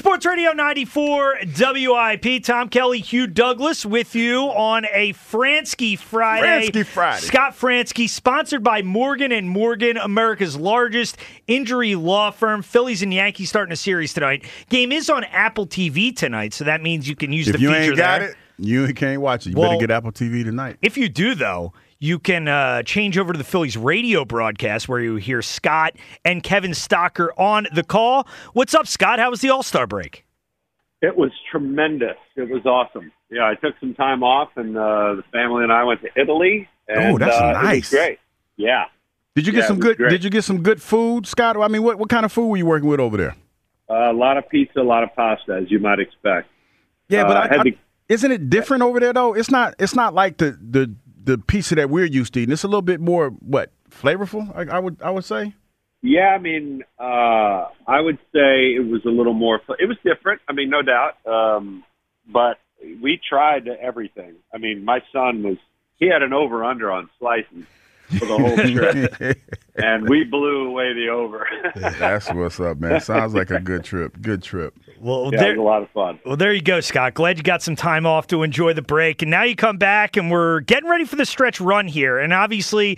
Sports Radio 94 WIP. Tom Kelly, Hugh Douglas with you on a Fransky Friday. Fransky Friday. Scott Fransky, sponsored by Morgan & Morgan, America's largest injury law firm. Phillies and Yankees starting a series tonight. Game is on Apple TV tonight, so that means you can use the feature there. If you ain't got it, you can't watch it. You better get Apple TV tonight. If you do, though, you can change over to the Phillies radio broadcast where you hear Scott and Kevin Stocker on the call. What's up, Scott? How was the All-Star break? It was tremendous. It was awesome. Yeah, I took some time off, and the family and I went to Italy. And, that's nice. It was great. Yeah. Did you get some good? Did you get some good food, Scott? I mean, what kind of food were you working with over there? A lot of pizza, a lot of pasta, as you might expect. Yeah, but isn't it different over there though? It's not like the pizza that we're used to eating. It's a little bit more flavorful. I would say. Yeah, I mean, I would say it was a little more. It was different. I mean, no doubt. But we tried everything. I mean, my son he had an over/under on slices for the whole trip, and we blew away the over. That's what's up, man. Sounds like a good trip. Good trip. Well, yeah, it was a lot of fun. Well, there you go, Scott. Glad you got some time off to enjoy the break. And now you come back, and we're getting ready for the stretch run here. And obviously,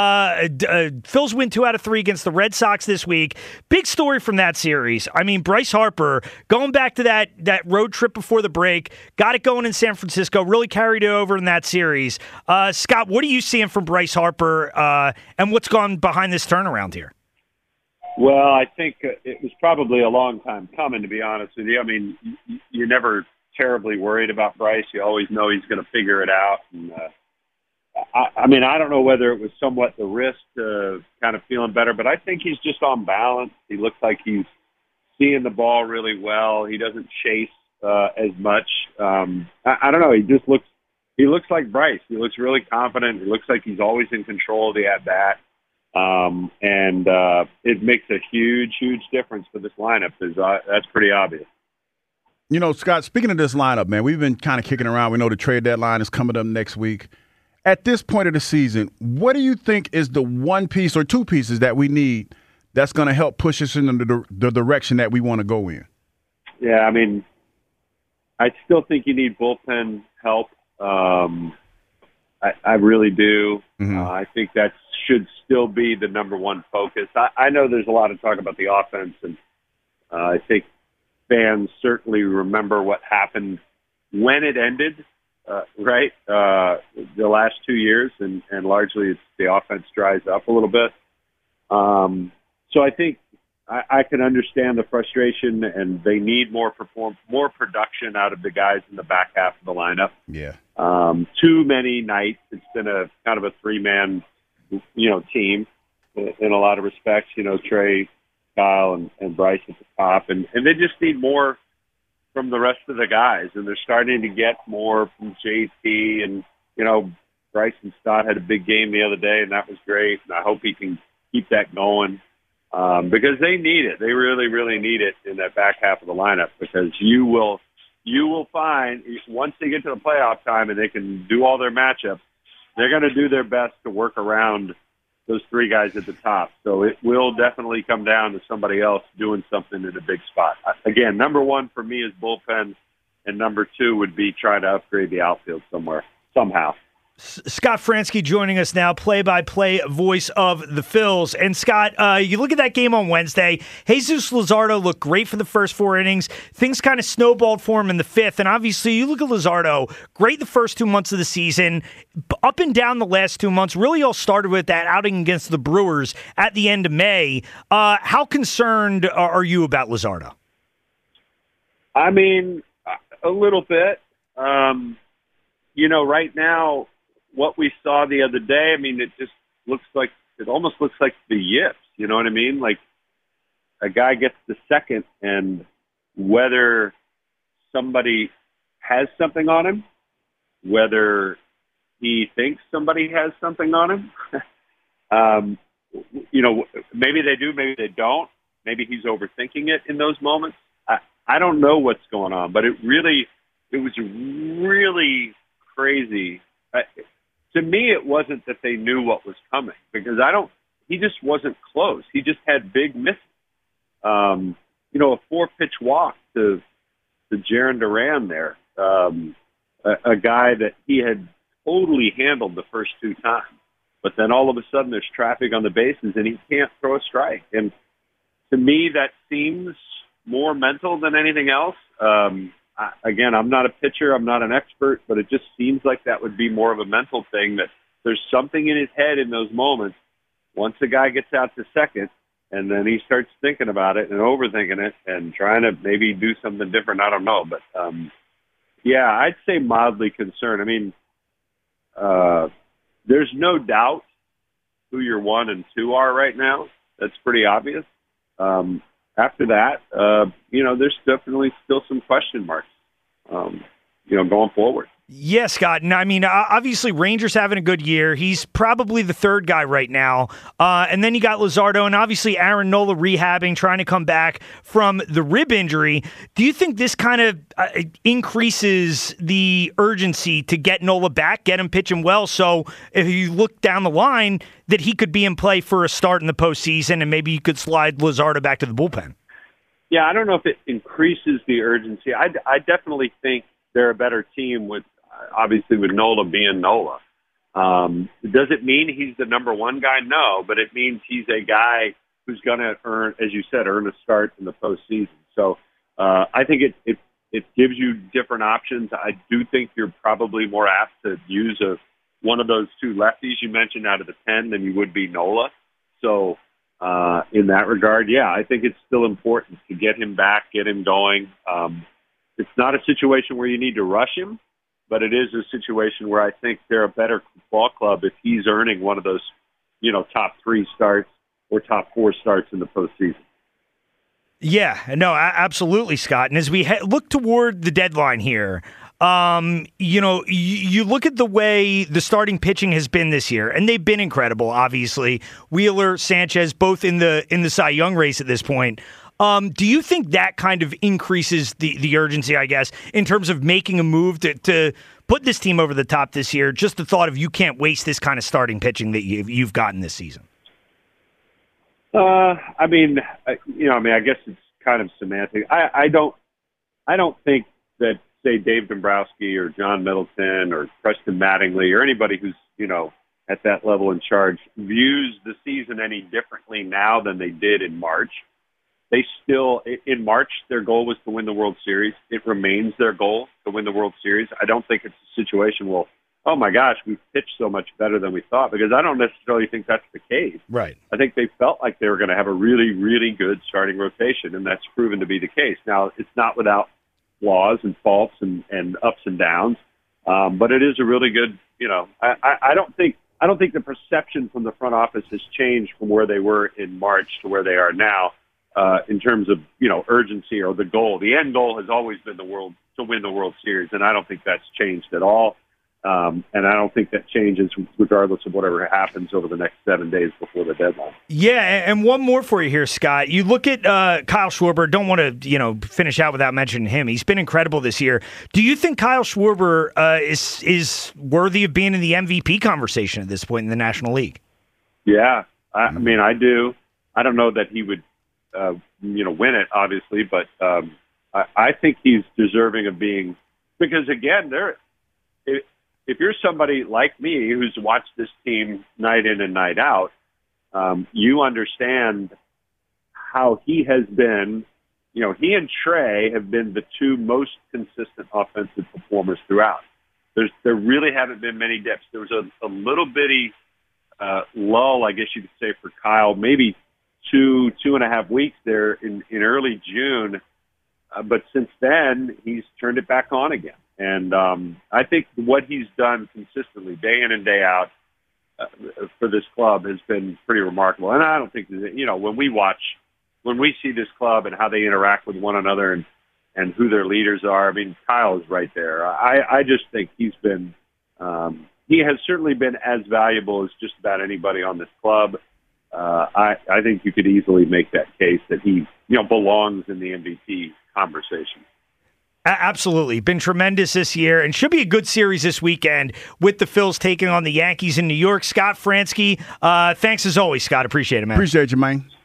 Phil's win 2 out of 3 against the Red Sox this week. Big story from that series. I mean, Bryce Harper, going back to that road trip before the break, got it going in San Francisco, really carried it over in that series. Scott, what are you seeing from Bryce Harper, and what's gone behind this turnaround here? Well, I think it was probably a long time coming, to be honest with you. I mean, you're never terribly worried about Bryce. You always know he's going to figure it out. And I mean, I don't know whether it was somewhat the wrist kind of feeling better, but I think he's just on balance. He looks like he's seeing the ball really well. He doesn't chase as much. I don't know. He looks like Bryce. He looks really confident. He looks like he's always in control of the at-bat. And it makes a huge, huge difference for this lineup. That's pretty obvious. You know, Scott, speaking of this lineup, man, we've been kind of kicking around. We know the trade deadline is coming up next week. At this point of the season, what do you think is the one piece or two pieces that we need that's going to help push us in the direction that we want to go in? Yeah, I mean, I still think you need bullpen help. I really do. Mm-hmm. I think that should still be the number one focus. I know there's a lot of talk about the offense, and I think fans certainly remember what happened when it ended, right? The last 2 years, and largely it's the offense dries up a little bit. So I think I can understand the frustration, and they need more production out of the guys in the back half of the lineup. Yeah. Too many nights. It's been a kind of a 3-man, team in a lot of respects. Trey, Kyle, and Bryce at the top, and they just need more from the rest of the guys. And they're starting to get more from JT, and Bryson Stott had a big game the other day, and that was great. And I hope he can keep that going. Because they need it. They really, really need it in that back half of the lineup, because you will find once they get to the playoff time and they can do all their matchups, they're going to do their best to work around those 3 guys at the top. So it will definitely come down to somebody else doing something in a big spot. Again, number 1 for me is bullpen, and number 2 would be trying to upgrade the outfield somehow. Scott Fransky joining us now, play-by-play voice of the Phils. And Scott, you look at that game on Wednesday, Jesus Luzardo looked great for the first 4 innings. Things kind of snowballed for him in the 5th. And obviously, you look at Luzardo, great the first 2 months of the season, up and down the last 2 months, really all started with that outing against the Brewers at the end of May. How concerned are you about Luzardo? I mean, a little bit. Right now, what we saw the other day, I mean, it almost looks like the yips, you know what I mean? Like a guy gets the second, and whether somebody has something on him, whether he thinks somebody has something on him, maybe they do, maybe they don't. Maybe he's overthinking it in those moments. I don't know what's going on, but it was really crazy. To me, it wasn't that they knew what was coming, because he just wasn't close. He just had big misses. A 4-pitch walk to Jarren Duran there, a guy that he had totally handled the first two times. But then all of a sudden there's traffic on the bases and he can't throw a strike. And to me, that seems more mental than anything else. Again, I'm not a pitcher. I'm not an expert, but it just seems like that would be more of a mental thing, that there's something in his head in those moments. Once the guy gets out to second, and then he starts thinking about it and overthinking it and trying to maybe do something different. I don't know. But, yeah, I'd say mildly concerned. I mean, there's no doubt who your 1 and 2 are right now. That's pretty obvious. After that, there's definitely still some question marks, going forward. Yeah, Scott. And I mean, obviously, Rangers having a good year. He's probably the third guy right now. And then you got Luzardo and obviously Aaron Nola rehabbing, trying to come back from the rib injury. Do you think this kind of increases the urgency to get Nola back, get him pitching well? So if you look down the line, that he could be in play for a start in the postseason and maybe you could slide Luzardo back to the bullpen? Yeah, I don't know if it increases the urgency. I definitely think they're a better team with Nola being Nola. Does it mean he's the number one guy? No, but it means he's a guy who's going to earn a start in the postseason. So I think it gives you different options. I do think you're probably more apt to use one of those two lefties you mentioned out of the 10 than you would be Nola. So in that regard, yeah, I think it's still important to get him back, get him going. It's not a situation where you need to rush him, but it is a situation where I think they're a better ball club if he's earning one of those, top 3 starts or top 4 starts in the postseason. Yeah, no, absolutely, Scott. And as we look toward the deadline here, you look at the way the starting pitching has been this year, and they've been incredible, obviously. Wheeler, Sanchez, both in the Cy Young race at this point. Do you think that kind of increases the urgency, I guess, in terms of making a move to put this team over the top this year? Just the thought of you can't waste this kind of starting pitching that you've gotten this season. I guess it's kind of semantic. I don't think that, say, Dave Dombrowski or John Middleton or Preston Mattingly or anybody who's, at that level in charge views the season any differently now than they did in March. They still, in March, their goal was to win the World Series. It remains their goal to win the World Series. I don't think it's a situation, well, oh my gosh, we've pitched so much better than we thought, because I don't necessarily think that's the case. Right. I think they felt like they were going to have a really, really good starting rotation, and that's proven to be the case. Now, it's not without flaws and faults and ups and downs, but it is a really good, I don't think the perception from the front office has changed from where they were in March to where they are now. In terms of, urgency or the goal. The end goal has always been to win the World Series, and I don't think that's changed at all. And I don't think that changes regardless of whatever happens over the next 7 days before the deadline. Yeah, and one more for you here, Scott. You look at Kyle Schwarber. Don't want to, finish out without mentioning him. He's been incredible this year. Do you think Kyle Schwarber is worthy of being in the MVP conversation at this point in the National League? Yeah, I do. I don't know that he would win it, obviously, but I think he's deserving of being, because again, if you're somebody like me who's watched this team night in and night out, you understand how he has been. He and Trey have been the two most consistent offensive performers throughout. There really haven't been many dips. There was a little bitty lull, I guess you could say, for Kyle, maybe 2.5 weeks there in early June. But since then, he's turned it back on again. And I think what he's done consistently, day in and day out, for this club has been pretty remarkable. And I don't think that, when we see this club and how they interact with one another and who their leaders are, Kyle is right there. I just think he's been, he has certainly been as valuable as just about anybody on this club. I think you could easily make that case that he, belongs in the MVP conversation. Absolutely. Been tremendous this year, and should be a good series this weekend with the Phils taking on the Yankees in New York. Scott Franzke, thanks as always, Scott. Appreciate it, man. Appreciate you, man.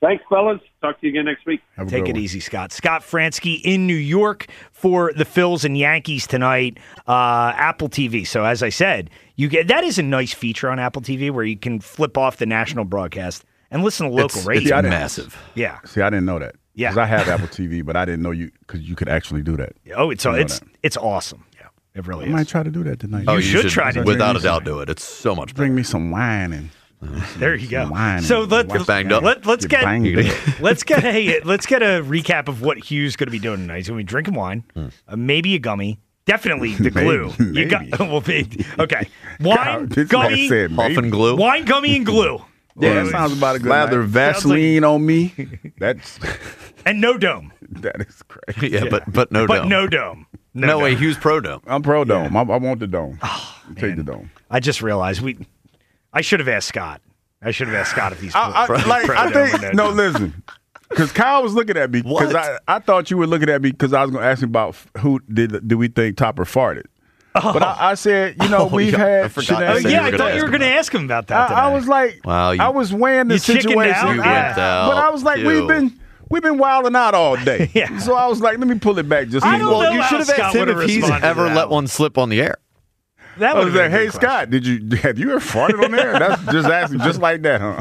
Thanks, fellas. Talk to you again next week. Take it easy, Scott. Scott Fransky in New York for the Phils and Yankees tonight. Apple TV. So as I said, that is a nice feature on Apple TV where you can flip off the national broadcast and listen to local radio. It's massive. Yeah. See, I didn't know that. Yeah. Because I have Apple TV, but I didn't know because you could actually do that. Oh, it's awesome. Yeah, it really I is. might try to do that tonight. You should try to. Without a doubt, do it. It's so much better. Bring me some wine and. There you go. Wine So let's banged up. let's get banged up. let's get a recap of what Hugh's going to be doing tonight. He's going to be drinking wine, maybe a gummy, definitely the glue. Maybe. You got okay. Wine, This gummy, man said Huff maybe. and glue. wine, gummy, and glue. Yeah, that sounds about a good Lather night. Vaseline on me. That's And no dome. that is crazy. Yeah, but no But dome. no dome. No way, dome. Hughes Pro Dome. I'm pro dome. I want the dome. Take the dome. I just realized I should have asked Scott. I should have asked Scott if he's I think no. Listen, because Kyle was looking at me because What? I thought you were looking at me because I was going to ask him about who do we think Topper farted. But I said, we've yeah, had I forgot shenanigans. you said yeah, you I were thought gonna you were ask going to ask him about that. I was like, Wow, I was weighing the you chickened situation. out? You went out, but I was like, too. we've been wilding out all day. Yeah. So I was like, let me pull it back just a I don't little. know Well, you how should have Scott asked him would've if he's responded to ever that let one. one slip on the air. That I was would've been like, a hey good question. Scott, have you ever farted on there? That's just asking, just like that, huh?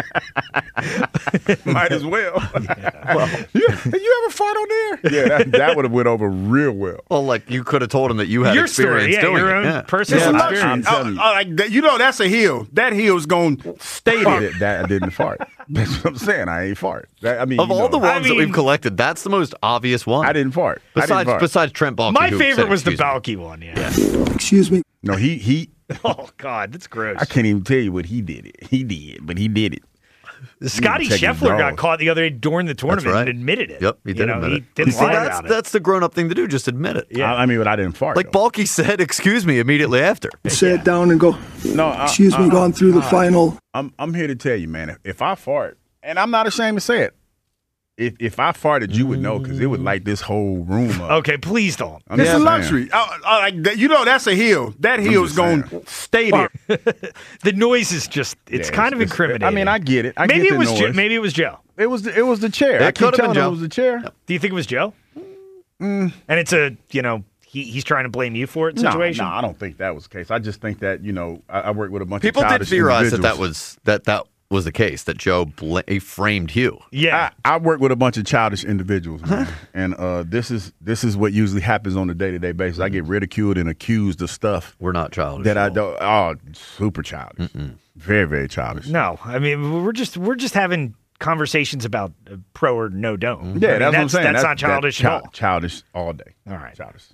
Might as well. you ever fart on there? Yeah, that would have went over real well. Well, like you could have told him that you had Your story, experience doing your it. own Yeah. personal It's a experience. luxury. That's a hill. That hill's going to stay there. That I didn't fart. That's what I'm saying. I ain't fart. Of all the ones that we've collected, that's the most obvious one. I didn't fart. Besides Trent Baalke. My who favorite said was the excuse me. Balky one. Yeah. Excuse me. No, he. Oh God, that's gross. I can't even tell you what he did. He did, but he did it. Scotty check his Scheffler got drawers. caught the other day during the tournament right. and admitted it. Yep, he did admit he it. didn't See, lie that's, about it. that's the grown-up thing to do. Just admit it. Yeah. I mean, but I didn't fart. Like though. Baalke said, excuse me, immediately after. Sit down and go, No, excuse me, gone through the final. I'm here to tell you, man. If I fart, and I'm not ashamed to say it, if I farted, you would know because it would light this whole room up. Okay, please don't. I'm It's just a saying. luxury. That's a hill. That hill's just going to saying. stay there. The noise is just—it's Yeah, kind of incriminating. I mean, I get it. maybe get it was the Joe. noise. Maybe it was Joe. It was the chair. I It keep could have telling been him Joe. it was the chair. Do you think it was Joe? And it's a he's trying to blame you for it situation. No, I don't think that was the case. I just think that I work with a bunch People of did childish theorize that individuals. that was the case, that Joe he framed Hugh. Yeah. I work with a bunch of childish individuals, man. And this is what usually happens on a day-to-day basis. I get ridiculed and accused of stuff We're not childish. that at I all. don't. Oh, super childish. Very, very childish. No, I mean we're just having conversations about pro or no dome. Yeah, I mean, that's what I'm saying. That's not childish at all. Childish all day. All right. Childish.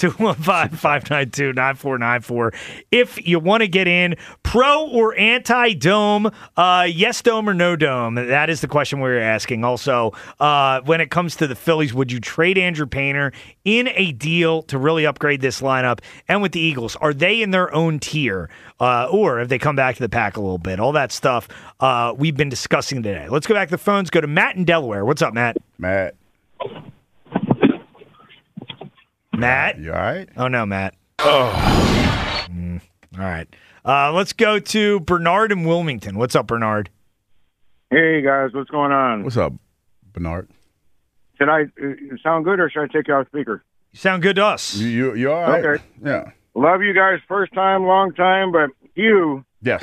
215-592-9494. If you want to get in, pro or anti-dome, yes dome or no dome? That is the question we're asking. Also, when it comes to the Phillies, would you trade Andrew Painter in a deal to really upgrade this lineup? And with the Eagles, are they in their own tier? Or have they come back to the pack a little bit? All that stuff we've been discussing today. Let's go back to the phones. Go to Matt in Delaware. What's up, Matt? Matt, Matt? you all right? Oh, no, Matt. All right. Let's go to Bernard in Wilmington. What's up, Bernard? Hey guys, what's going on? What's up, Bernard? Should I sound good or should I take you off speaker? You sound good to us. You all right? Okay. Yeah. Love you guys, first time, long time, but you, Yes.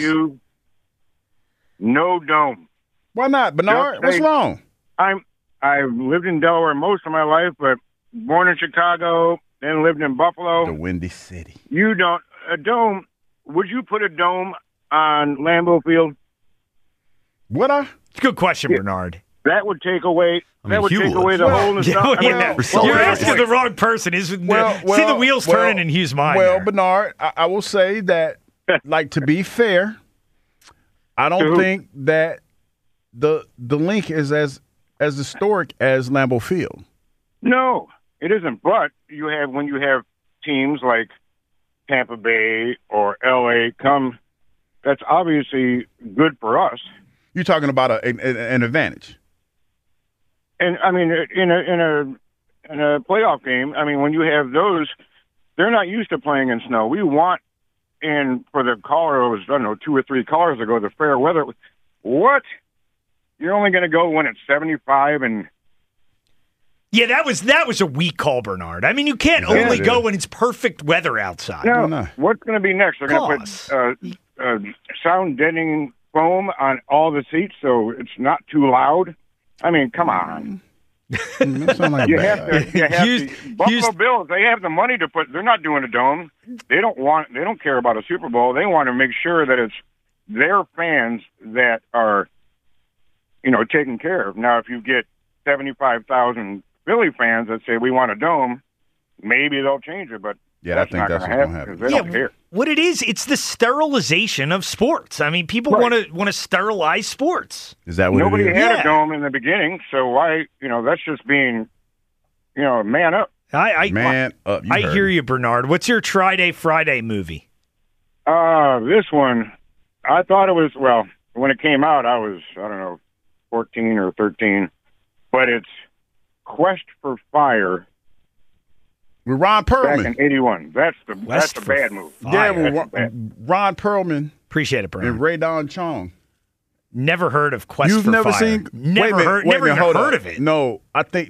no dome. Why not, Bernard? Just What's say- wrong? I've lived in Delaware most of my life, but born in Chicago, then lived in Buffalo. The Windy City. You don't a dome. Would you put a dome on Lambeau Field? Would I? It's a good question, Bernard. That would take away. Hugh would. The whole and stuff. I mean, Yeah, well, you're well, asking the wrong person. See the wheels turning in Hugh's mind. Well, there. Bernard, I will say that, like, to be fair, I don't who? think that the link is as historic as Lambeau Field. No, it isn't. But when you have teams like Tampa Bay or LA come, that's obviously good for us. You're talking about an advantage. And I mean, in a playoff game, I mean, when you have those, they're not used to playing in snow. We want, and for the caller, it was, I don't know, 2 or 3 callers ago, the fair weather. What? you're only going to go when it's 75 and. Yeah, that was a weak call, Bernard. I mean, you can't only go when it's perfect weather outside. No, what's going to be next? They're going to put sound deadening foam on all the seats so it's not too loud. I mean, come on. Like Buffalo Bills, they have the money to put. They're not doing a dome. They don't care about a Super Bowl. They want to make sure that it's their fans that are, taken care of. Now, if you get 75,000 Philly fans that say we want a dome, maybe they'll change it, but I think that's what's going to happen. They don't care. What it is, it's the sterilization of sports. I mean, people want to sterilize sports. Is that what Nobody it is? had a dome in the beginning, so why, that's just being, man up. Man up. I hear you, Bernard. What's your Try-Day Friday movie? This one, I thought it was, when it came out, I was, 14 or 13, but it's Quest for Fire. With Ron Perlman. Back in 81. That's a bad movie. Yeah, Ron Perlman. Appreciate it, Bernard. And Ray Don Chong. Never heard of Quest for Fire. You've never seen? Never heard of it. No,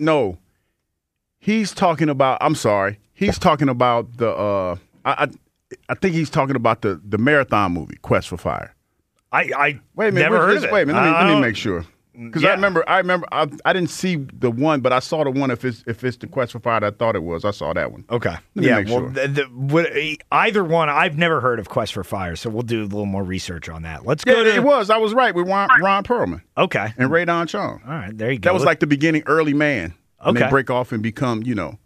He's talking about, I'm sorry. He's talking about the, I think he's talking about the marathon movie, Quest for Fire. I wait a minute, never heard of it. Wait a minute, let me make sure. Because I remember, I didn't see the one, but I saw the one. If it's the Quest for Fire that I thought it was, I saw that one. Okay, let me make sure. Either one, I've never heard of Quest for Fire, so we'll do a little more research on that. Let's go. It was. I was right with Ron Perlman. Okay, and Ray Don Chong. All right, there you go. That was like the beginning, early man. Okay, and they break off and become,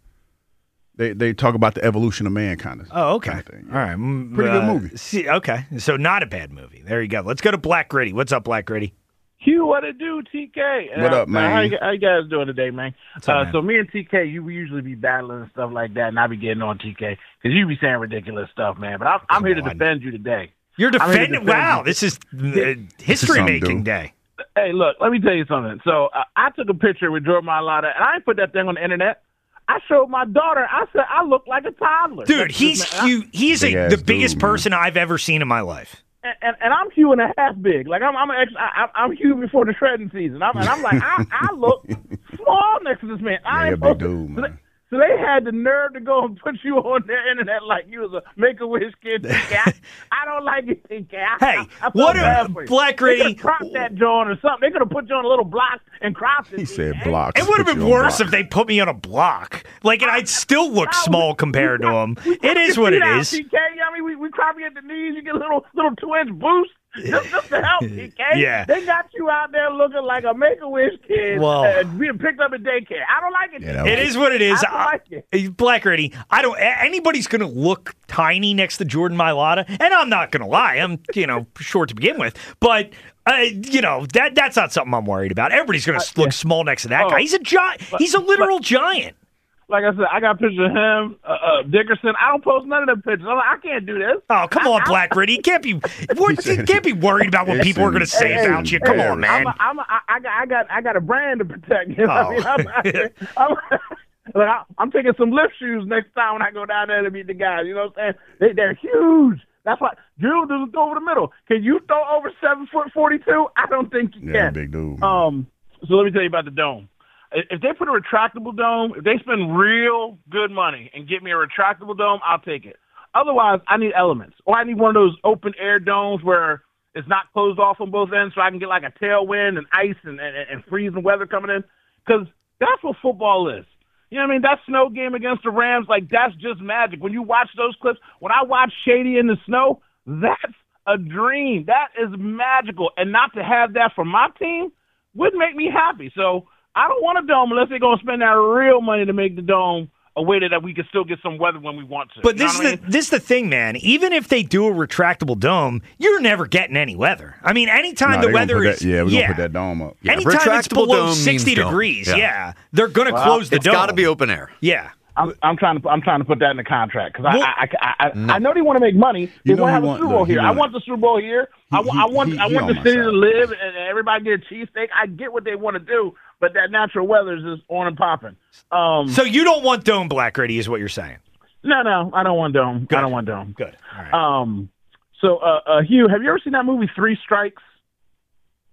They talk about the evolution of man, kind of. Oh, okay. Kind of thing. All right, pretty good movie. Okay, so not a bad movie. There you go. Let's go to Black Gritty. What's up, Black Gritty? Hugh, what it do, TK? What up, man? How you guys doing today, man? What's up, man? So me and TK, we usually be battling and stuff like that, and I be getting on TK because you be saying ridiculous stuff, man. But I'm here to defend you today. You're defending? Wow, this is history-making day. Hey, look, let me tell you something. So I took a picture with Jordan Mailata, and I didn't put that thing on the internet. I showed my daughter. I said I look like a toddler. Dude, he's huge. He's the biggest person I've ever seen in my life. And I'm Hugh and a half big. Like I'm Hugh before the shredding season. I'm like I look small next to this man. Yeah, you're a big dude, man. So they had the nerve to go and put you on their internet like you was a Make-A-Wish kid. TK. I don't like it, TK. Hey, what a Black Gritty. They could have cropped that joint or something. They could have put you on a little block and cropped it. He said block. It would have been worse if they put me on a block. Like, and I'd still look small compared to him. It is what it is. TK, I mean, we crop you at the knees. You get a little 2-inch boost. Just to help, TK. Yeah. They got you out there looking like a Make-A-Wish kid being picked up at daycare. I don't like it. Yeah, it is what it is. I don't like it. Black Gritty, anybody's going to look tiny next to Jordan Mailata, and I'm not going to lie. I'm, short to begin with, but that's not something I'm worried about. Everybody's going to look small next to that guy. He's a giant. He's a literal giant. Like I said, I got pictures of him, Dickerson. I don't post none of them pictures. I'm like, I can't do this. Oh, come on, Black Gritty. You can't be worried about what people are going to say about you. Come on, man. I got a brand to protect. You know what I mean? I'm taking some lift shoes next time when I go down there to meet the guys. You know what I'm saying? They're huge. That's why Drew doesn't go over the middle. Can you throw over 7'42"? I don't think you can. Yeah, big dude. So let me tell you about the dome. If they put a retractable dome, if they spend real good money and get me a retractable dome, I'll take it. Otherwise, I need elements. Or I need one of those open air domes where it's not closed off on both ends so I can get like a tailwind and ice and freezing weather coming in. Because that's what football is. You know what I mean? That snow game against the Rams, like that's just magic. When you watch those clips, when I watch Shady in the snow, that's a dream. That is magical. And not to have that for my team would make me happy. So I don't want a dome unless they're going to spend that real money to make the dome a way that we can still get some weather when we want to. But this is the thing, man. Even if they do a retractable dome, you're never getting any weather. I mean, anytime the weather is... we're going to put that dome up. Yeah, anytime it's below 60 degrees, they're going to close the dome. It's got to be open air. Yeah. I'm trying to put that in the contract because I know they want to make money. They want to have a Super Bowl here. I want the Super Bowl here. I want the city to live and everybody get a cheesesteak. I get what they want to do, but that natural weather is just on and popping. So you don't want dome, Black Gritty, is what you're saying? No, I don't want dome. Good. I don't want dome. Good. All right. So Hugh, have you ever seen that movie 3 Strikes?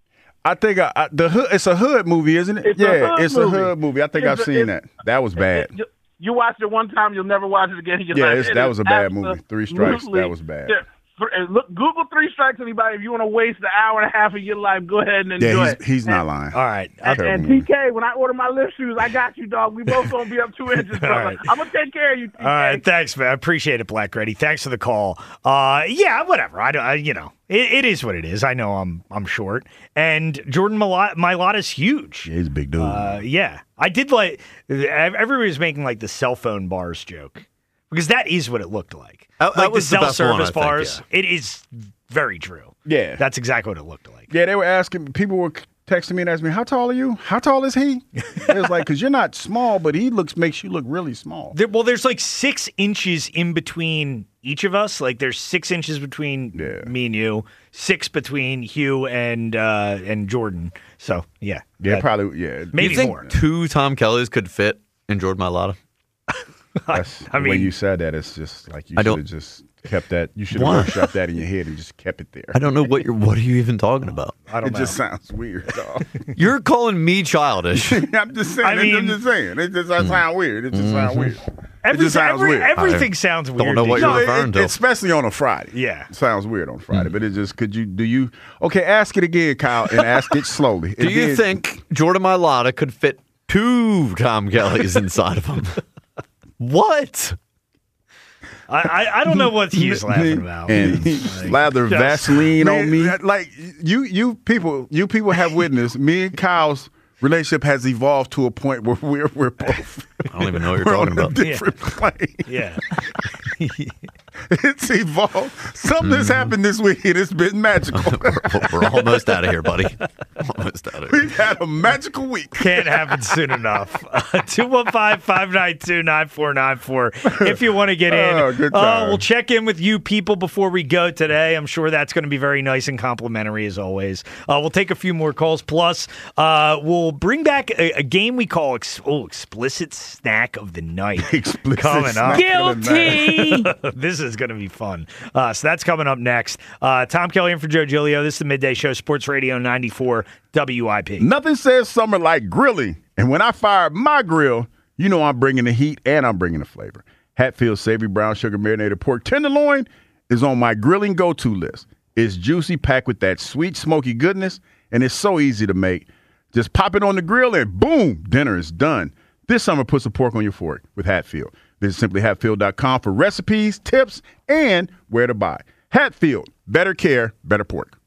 I think the hood. It's a hood movie, isn't it? It's a hood movie. I think I've seen that. That was bad. You watched it one time, you'll never watch it again. That was a bad movie. 3 Strikes. That was bad. Yeah. Look, Google 3 Strikes, anybody. If you want to waste an hour and a half of your life, go ahead and enjoy it. He's not lying. All right. And TK, when I order my lift shoes, I got you, dog. We both going to be up 2 inches, brother. Right. I'm going to take care of you, TK. All right. Thanks, man. I appreciate it, Black Reddy. Thanks for the call. Yeah, whatever. It is what it is. I know I'm short. And Jordan Mailata's huge. Yeah, he's a big dude. Yeah. I did everybody was making like the cell phone bars joke. Because that is what it looked like. That was the the best self-service one, bars. yeah. It is very true. Yeah. That's exactly what it looked like. Yeah, they were asking, people were texting me and asking me, how tall are you? How tall is he? It was like, because you're not small, but he makes you look really small. There's like 6 inches in between each of us. Like there's 6 inches between me and you, 6 between Hugh and Jordan. So, yeah. Yeah, probably, yeah. Maybe you think more. 2 Tom Kellys could fit in Jordan Mailata? When you said that, it's just like you should have just kept that. You should have workshopped that in your head and just kept it there. I don't know what are you even talking about? I don't know. It just sounds weird, dog. You're calling me childish. I'm just saying. I'm just saying. It just sounds weird. It just sounds weird. It just sounds weird. Everything sounds weird. Don't know what you're referring to. Especially on a Friday. Yeah. It sounds weird on Friday, but it just, okay, ask it again, Kyle, and ask it slowly. Do you think Jordan Mailata could fit 2 Tom Kellys inside of him? What? I don't know what he's laughing about. And slather Vaseline on me. Like you people have witnessed me and Kyle's relationship has evolved to a point where we're both. I don't even know what you're talking about. Different plane. Yeah. It's evolved. Something has happened this week. It's been magical. We're almost out of here, buddy. Almost out of here. We've had a magical week. Can't happen soon enough. 215-592-9494 if you want to get in. Good time. We'll check in with you people before we go today. I'm sure that's going to be very nice and complimentary as always. We'll take a few more calls. Plus, we'll bring back a game we call Explicit Snack of the Night. Coming up. Guilty! This is going to be fun. So that's coming up next. Tom Kelly in for Joe Giglio. This is the Midday Show, Sports Radio 94 WIP. Nothing says summer like grilling. And when I fire my grill, you know I'm bringing the heat and I'm bringing the flavor. Hatfield's Savory Brown Sugar Marinated Pork Tenderloin is on my grilling go-to list. It's juicy, packed with that sweet, smoky goodness, and it's so easy to make. Just pop it on the grill and boom, dinner is done. This summer, put some pork on your fork with Hatfield. Visit simplyhatfield.com for recipes, tips, and where to buy. Hatfield, better care, better pork.